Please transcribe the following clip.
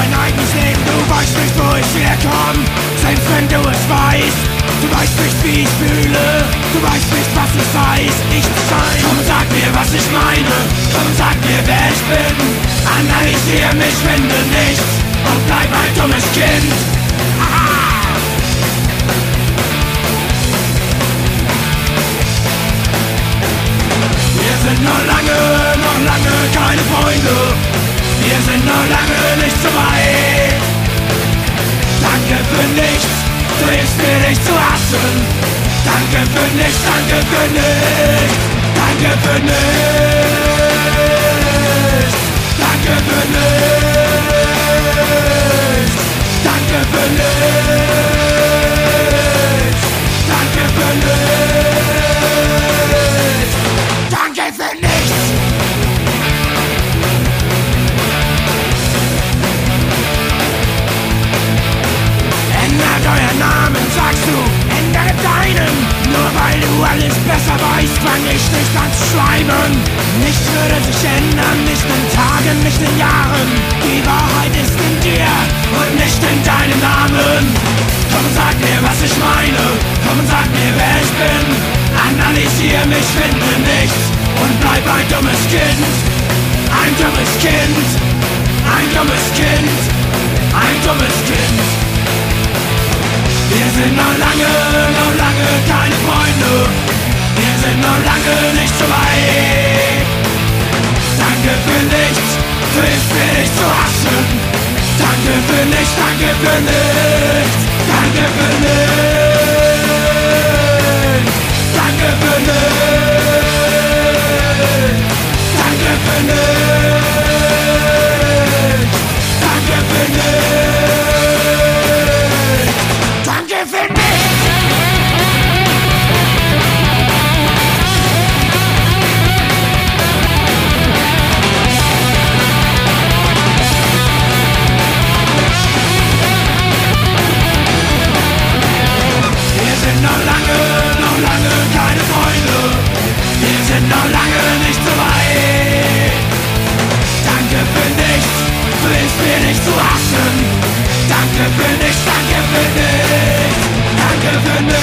mein eigenes Leben. Du weißt nicht, wo ich herkomme, selbst wenn du es weißt. Du weißt nicht, wie ich fühle, du weißt nicht, was es heißt, nicht sein. Komm, sag mir, was ich meine, komm, sag mir, wer ich bin. Analysier mich, finde nichts und bleib ein dummes Kind. Wir sind noch lange keine Freunde. Wir sind noch lange nicht so weit. Danke für nichts, du hilfst mir nicht zu hassen. Danke für nichts, danke für nichts. Danke für nichts. Danke für nichts. Danke für nichts. Danke für nichts. Danke für nichts. Ändert euren Namen, sagst du, ändert deinen. Nur weil du alles besser weißt, fang ich nicht an zu schleimen. Nichts würde sich ändern, nicht in Tagen, nicht in Jahren. Die Wahrheit ist in dir und nicht in deinem Namen. Komm, sag mir, was ich meine, komm, sag mir, wer ich bin. Analysier mich, finde nichts und bleib ein dummes Kind. Ein dummes Kind, ein dummes Kind, ein dummes Kind. Wir sind noch lange keine Freunde. Wir sind noch lange nicht so weit. Danke für nichts, du hilfst mir nicht zu hassen. Danke für nichts, danke für nichts. Danke für nichts. Danke für nichts. Danke für nichts. Danke für nichts. Danke für nichts. Wir sind noch lange keine Freunde. Wir sind noch lange nicht so weit. Danke für nichts, du hilfst mir nicht zu hassen. Danke für nichts, danke für nichts. Danke für nichts.